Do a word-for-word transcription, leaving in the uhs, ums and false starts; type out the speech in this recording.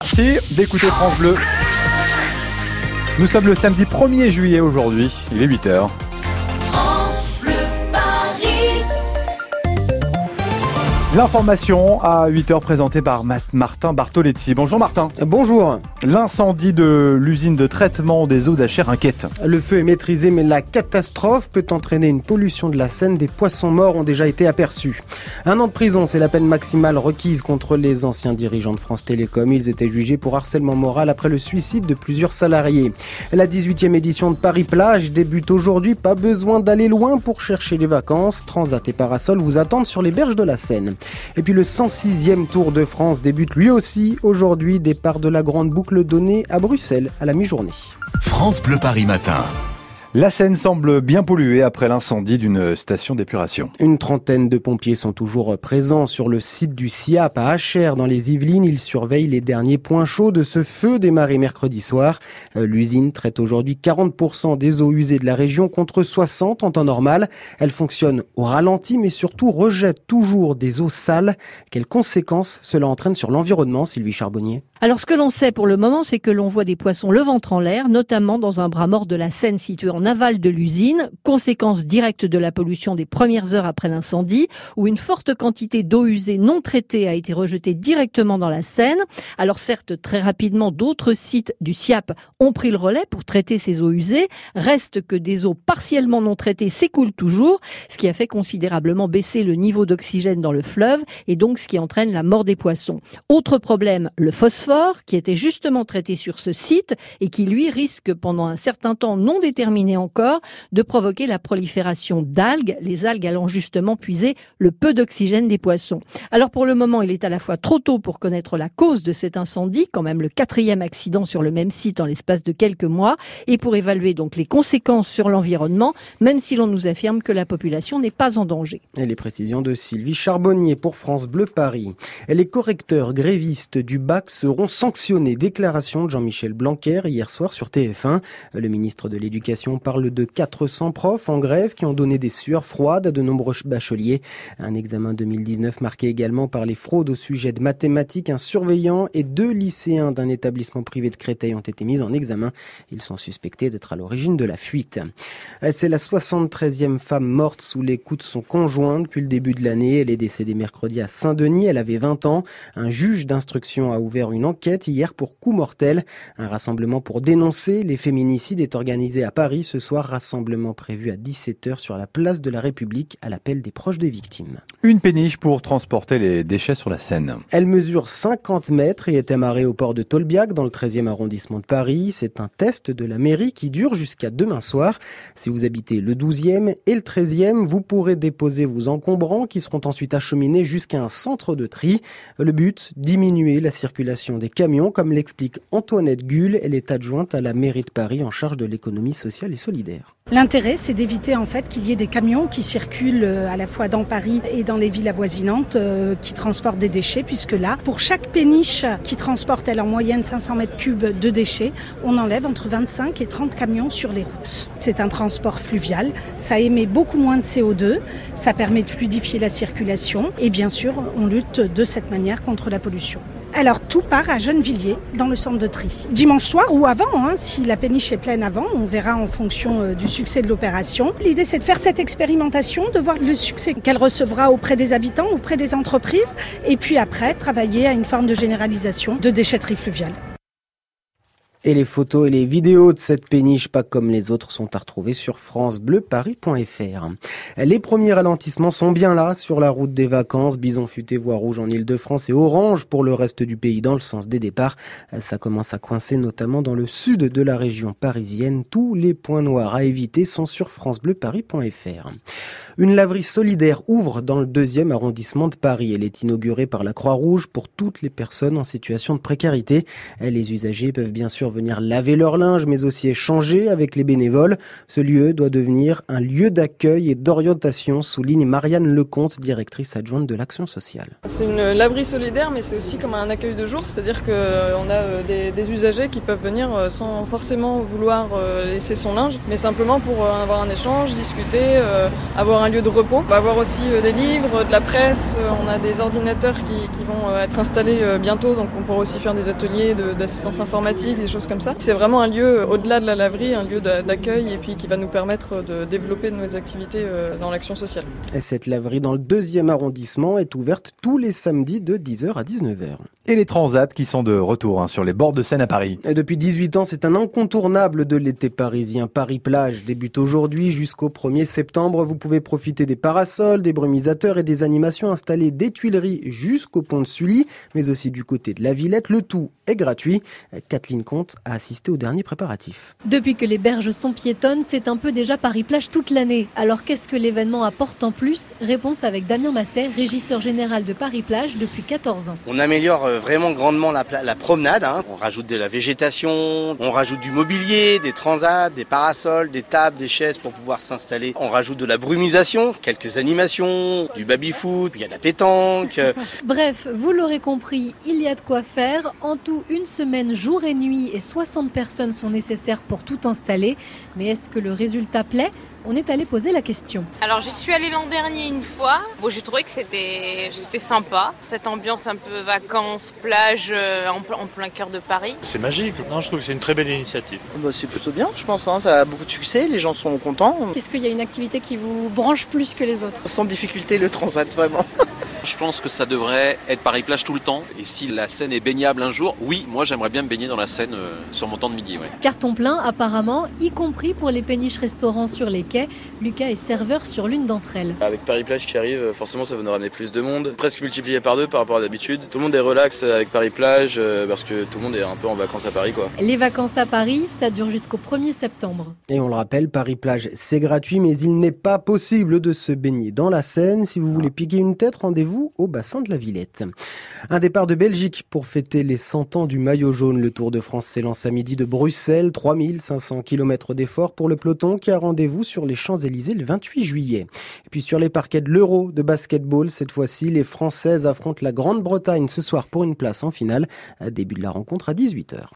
Merci d'écouter France Bleu. Nous sommes le samedi premier juillet aujourd'hui, il est huit heures. France Bleu Paris. L'information à huit heures présentée par Martin Bartoletti. Bonjour Martin. Bonjour. L'incendie de l'usine de traitement des eaux d'Achères inquiète. Le feu est maîtrisé, mais la catastrophe peut entraîner une pollution de la Seine. Des poissons morts ont déjà été aperçus. Un an de prison, c'est la peine maximale requise contre les anciens dirigeants de France Télécom. Ils étaient jugés pour harcèlement moral après le suicide de plusieurs salariés. La dix-huitième édition de Paris-Plage débute aujourd'hui. Pas besoin d'aller loin pour chercher les vacances. Transat et Parasol vous attendent sur les berges de la Seine. Et puis le cent sixième Tour de France débute lui aussi aujourd'hui. Départ de la grande boucle donnée à Bruxelles à la mi-journée. France Bleu Paris matin. La Seine semble bien polluée après l'incendie d'une station d'épuration. Une trentaine de pompiers sont toujours présents sur le site du SIAP à Achères dans les Yvelines. Ils surveillent les derniers points chauds de ce feu démarré mercredi soir. L'usine traite aujourd'hui quarante pour cent des eaux usées de la région contre soixante en temps normal. Elle fonctionne au ralenti mais surtout rejette toujours des eaux sales. Quelles conséquences cela entraîne sur l'environnement, Sylvie Charbonnier ? Alors ce que l'on sait pour le moment, c'est que l'on voit des poissons le ventre en l'air, notamment dans un bras mort de la Seine situé en aval de l'usine, conséquence directe de la pollution des premières heures après l'incendie, où une forte quantité d'eau usée non traitée a été rejetée directement dans la Seine. Alors certes, très rapidement, d'autres sites du SIAP ont pris le relais pour traiter ces eaux usées. Reste que des eaux partiellement non traitées s'écoulent toujours, ce qui a fait considérablement baisser le niveau d'oxygène dans le fleuve et donc ce qui entraîne la mort des poissons. Autre problème, le phosphore, qui était justement traité sur ce site et qui, lui, risque pendant un certain temps non déterminé encore de provoquer la prolifération d'algues, les algues allant justement puiser le peu d'oxygène des poissons. Alors pour le moment, il est à la fois trop tôt pour connaître la cause de cet incendie, quand même le quatrième accident sur le même site en l'espace de quelques mois, et pour évaluer donc les conséquences sur l'environnement, même si l'on nous affirme que la population n'est pas en danger. Et les précisions de Sylvie Charbonnier pour France Bleu Paris. Les correcteurs grévistes du bac seront sanctionnés. Déclaration de Jean-Michel Blanquer hier soir sur T F un. Le ministre de l'Éducation parle de quatre cents profs en grève qui ont donné des sueurs froides à de nombreux bacheliers. Un examen deux mille dix-neuf marqué également par les fraudes au sujet de mathématiques. Un surveillant et deux lycéens d'un établissement privé de Créteil ont été mis en examen. Ils sont suspectés d'être à l'origine de la fuite. C'est la soixante-treizième femme morte sous les coups de son conjoint depuis le début de l'année. Elle est décédée mercredi à Saint-Denis. Elle avait vingt ans. Un juge d'instruction a ouvert une enquête hier pour coup mortel. Un rassemblement pour dénoncer les féminicides est organisé à Paris ce soir. Rassemblement prévu à dix-sept heures sur la place de la République à l'appel des proches des victimes. Une péniche pour transporter les déchets sur la Seine. Elle mesure cinquante mètres et est amarrée au port de Tolbiac dans le treizième arrondissement de Paris. C'est un test de la mairie qui dure jusqu'à demain soir. Si vous habitez le douzième et le treizième, vous pourrez déposer vos encombrants qui seront ensuite acheminés jusqu'à un centre de tri. Le but, diminuer la circulation des camions, comme l'explique Antoinette Gull. Elle est adjointe à la mairie de Paris en charge de l'économie sociale et solidaire. L'intérêt, c'est d'éviter en fait qu'il y ait des camions qui circulent à la fois dans Paris et dans les villes avoisinantes euh, qui transportent des déchets, puisque là, pour chaque péniche qui transporte elle en moyenne cinq cents mètres cubes de déchets, on enlève entre vingt-cinq et trente camions sur les routes. C'est un transport fluvial, ça émet beaucoup moins de C O deux, ça permet de fluidifier la circulation et bien sûr, on lutte de cette manière contre la pollution. Alors tout part à Gennevilliers, dans le centre de tri. Dimanche soir ou avant, hein, si la péniche est pleine avant, on verra en fonction euh, du succès de l'opération. L'idée c'est de faire cette expérimentation, de voir le succès qu'elle recevra auprès des habitants, auprès des entreprises, et puis après travailler à une forme de généralisation de déchetterie fluviale. Et les photos et les vidéos de cette péniche, pas comme les autres, sont à retrouver sur francebleuparis point f r. Les premiers ralentissements sont bien là sur la route des vacances. Bison futé voie rouge en Ile-de-France et orange pour le reste du pays dans le sens des départs. Ça commence à coincer notamment dans le sud de la région parisienne. Tous les points noirs à éviter sont sur francebleuparis point f r. Une laverie solidaire ouvre dans le deuxième arrondissement de Paris. Elle est inaugurée par la Croix-Rouge pour toutes les personnes en situation de précarité. Les usagers peuvent bien sûr sûr venir laver leur linge, mais aussi échanger avec les bénévoles. Ce lieu doit devenir un lieu d'accueil et d'orientation, souligne Marianne Lecomte, directrice adjointe de l'action sociale. C'est une laverie solidaire, mais c'est aussi comme un accueil de jour, c'est-à-dire qu'on a des, des usagers qui peuvent venir sans forcément vouloir laisser son linge, mais simplement pour avoir un échange, discuter, avoir un lieu de repos. On va avoir aussi des livres, de la presse, on a des ordinateurs qui, qui vont être installés bientôt, donc on pourra aussi faire des ateliers de, d'assistance informatique, des choses comme ça. C'est vraiment un lieu, au-delà de la laverie, un lieu d'accueil et puis qui va nous permettre de développer de nouvelles activités dans l'action sociale. Et cette laverie dans le deuxième arrondissement est ouverte tous les samedis de dix heures à dix-neuf heures. Et les transats qui sont de retour hein, sur les bords de Seine à Paris. Et depuis dix-huit ans, c'est un incontournable de l'été parisien. Paris-Plage débute aujourd'hui jusqu'au premier septembre. Vous pouvez profiter des parasols, des brumisateurs et des animations installées des Tuileries jusqu'au pont de Sully, mais aussi du côté de la Villette. Le tout est gratuit. Kathleen Comte a assisté aux derniers préparatifs. Depuis que les berges sont piétonnes, c'est un peu déjà Paris-Plage toute l'année. Alors qu'est-ce que l'événement apporte en plus ? Réponse avec Damien Masset, régisseur général de Paris-Plage depuis quatorze ans. On améliore vraiment grandement la, la promenade. Hein. On rajoute de la végétation, on rajoute du mobilier, des transats, des parasols, des tables, des chaises pour pouvoir s'installer. On rajoute de la brumisation, quelques animations, du baby-foot, il y a de la pétanque. Bref, vous l'aurez compris, il y a de quoi faire. En tout, une semaine, jour et nuit, et soixante personnes sont nécessaires pour tout installer. Mais est-ce que le résultat plaît ? On est allé poser la question. Alors j'y suis allée l'an dernier une fois. Bon, j'ai trouvé que c'était c'était sympa, cette ambiance un peu vacances, plage euh, en, en plein cœur de Paris. C'est magique. Non, je trouve que c'est une très belle initiative. Bah, c'est plutôt bien, je pense. Hein. Ça a beaucoup de succès, les gens sont contents. Est-ce qu'il y a une activité qui vous branche plus que les autres ? Sans difficulté, le transat, vraiment. Je pense que ça devrait être Paris-Plage tout le temps. Et si la Seine est baignable un jour, oui, moi j'aimerais bien me baigner dans la Seine euh, sur mon temps de midi. Ouais. Carton plein apparemment, y compris pour les péniches restaurants sur les quais. Lucas est serveur sur l'une d'entre elles. Avec Paris-Plage qui arrive, forcément ça va nous ramener plus de monde. Presque multiplié par deux par rapport à d'habitude. Tout le monde est relax avec Paris-Plage euh, parce que tout le monde est un peu en vacances à Paris, quoi. Les vacances à Paris, ça dure jusqu'au premier septembre. Et on le rappelle, Paris-Plage c'est gratuit, mais il n'est pas possible de se baigner dans la Seine. Si vous voulez piquer une tête, rendez-vous au bassin de la Villette. Un départ de Belgique pour fêter les cent ans du maillot jaune. Le Tour de France s'élance à midi de Bruxelles. trois mille cinq cents kilomètres d'effort pour le peloton qui a rendez-vous sur les Champs-Élysées le vingt-huit juillet. Et puis sur les parquets de l'Euro de basketball, cette fois-ci, les Françaises affrontent la Grande-Bretagne ce soir pour une place en finale. Début de la rencontre à dix-huit heures.